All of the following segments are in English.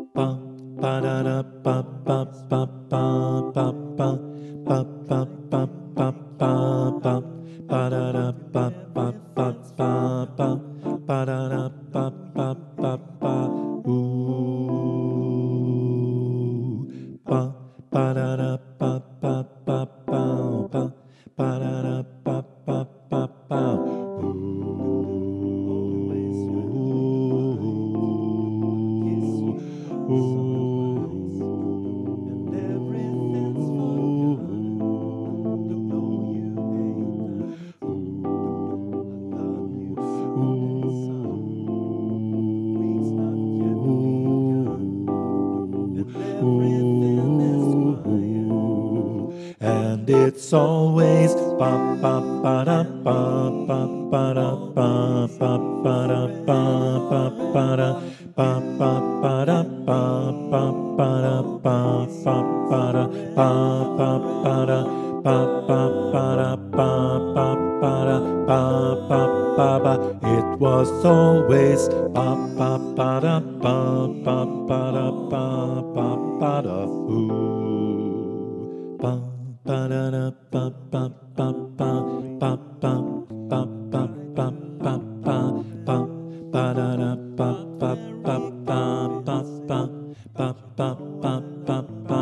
ba ba da da ba ba ba ba ba ba ba ba ba ba ba ba ba da da ba ba ba ba ba ba da da ba ba ba ba ooh ba ba da da ba ba ba ba ba ba da da ba ba ba ba and it's always ba ba ba da ba ba ba da ba ba ba da ba ba ba da ba ba ba da ba ba ba da ba ba ba da ba ba ba da ba ba ba da ba ba ba da ba ba ba ba. It was always ba ba ba da ba ba ba da ba ba ba da ooh ba ba da da ba ba ba ba ba ba ba ba ba ba ba ba ba da da ba ba ba ba ba ba ba ba ba ba ba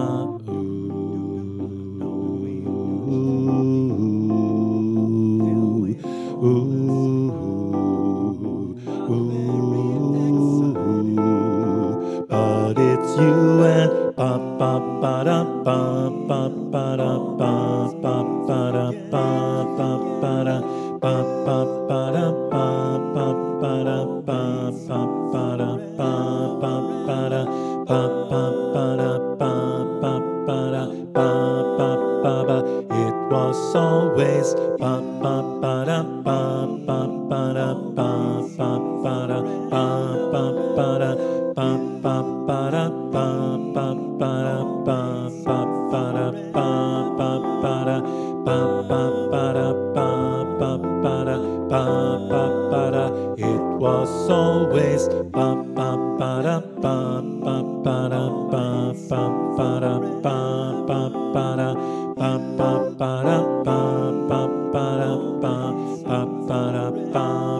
but it's you and ba ba ba da ba ba ba da ba ba ba da ba ba ba da ba ba ba da ba ba ba da ba ba ba da ba ba ba da ba ba ba da ba ba ba da ba ba ba ba. It was always ba ba ba da ba ba ba da ba ba ba da ba ba ba da ba ba ba da ba ba ba da ba ba ba da ba ba ba da ba ba ba da ba ba ba da ba ba ba da. It was always ba ba ba da ba ba ba da ba ba ba da ba ba ba da ba ba ba da ba ba ba da ba ba ba da ba